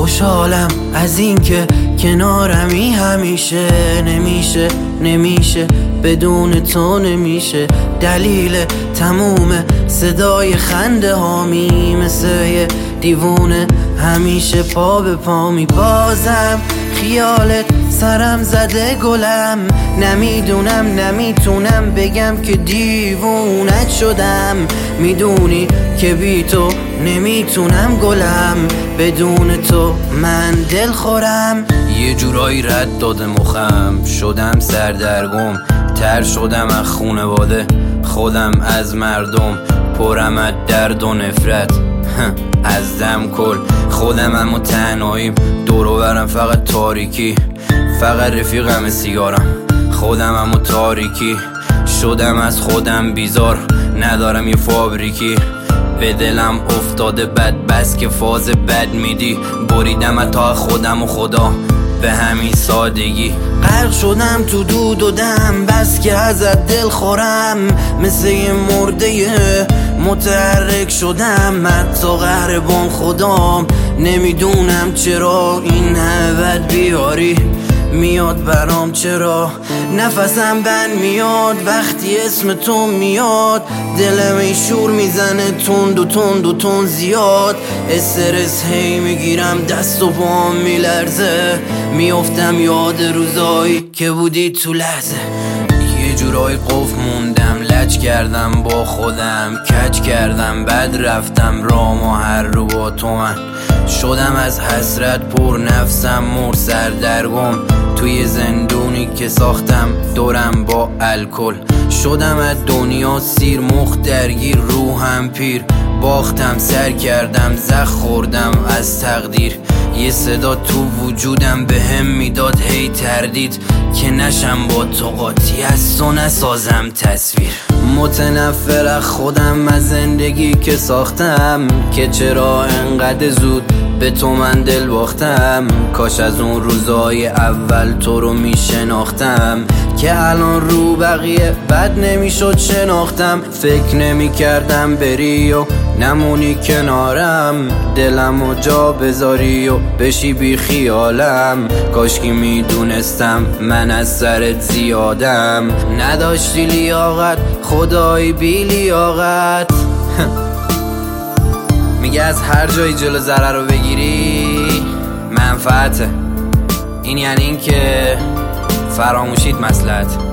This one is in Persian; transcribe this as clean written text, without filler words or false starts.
خوشحالم از این که کنارمی همیشه. نمیشه بدون تو نمیشه. دلیل تموم صدای خنده هامی مثل یه دیوونه همیشه پا به پامی. بازم خیالت سرم زده گلم. نمیتونم بگم که دیوونت شدم. میدونی که بی تو نمیتونم گلم. بدون تو من دل خورم. یه جورایی رد داده مخم، شدم سردرگم. تر شدم از خونواده، خودم از مردم. پرم از درد و نفرت از دم کل. خودم اما تنهاییم، دور و برم فقط تاریکی. فقط رفیقم سیگارم، خودم اما تاریکی. شدم از خودم بیزار، ندارم یه فابریکی. به دلم افتاده بد، بس که فاز بد میدی. بریدم تا خودم و خدا به همین سادگی. غرق شدم تو دود و دم، بس که ازت دل خورم. مثل یه مرده متحرک شدم، حتی قهربان خدام. نمیدونم چرا این همه بیاری میاد برام. چرا نفسم بند میاد وقتی اسم تو میاد. دلم ای شور میزنه تند و تند زیاد. استرس هی میگیرم، دست و پام میلرزه. میافتم یاد روزایی که بودی تو لحظه. یه جورایی قفل موندم، لج کردم با خودم. کج کردم بعد رفتم رام و هر رو با تو من. شدم از حسرت پر نفسم مر سردرگم. توی زندونی که ساختم دورم با الکل. شدم از دنیا سیر مخ درگیر، روحم پیر. باختم سر کردم زخ خوردم از تقدیر. یه صدا تو وجودم به هم میداد هی تردید که نشم با تو قاطی از تو نسازم تصویر. متنفر از خودم از زندگی که ساختم، که چرا انقدر زود به تو من دل باختم. کاش از اون روزای اول تو رو میشناختم، که الان رو بقیه بد نمیشد شناختم. فکر نمی کردم بری و نمونی کنارم. دلم و جا بذاری و بشی بی خیالم. کاش که میدونستم من از سرت زیادم. نداشتی لیاقت خدای بی لیاقت. میگه از هر جایی جلو ضرر رو بگیری منفعته. این یعنی این که فراموشیت مصلحت.